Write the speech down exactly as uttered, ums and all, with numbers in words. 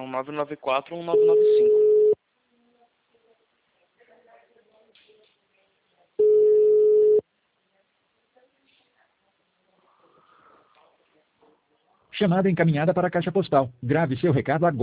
nove nove quatro um nove nove cinco. Chamada encaminhada para a caixa postal. Grave seu recado agora.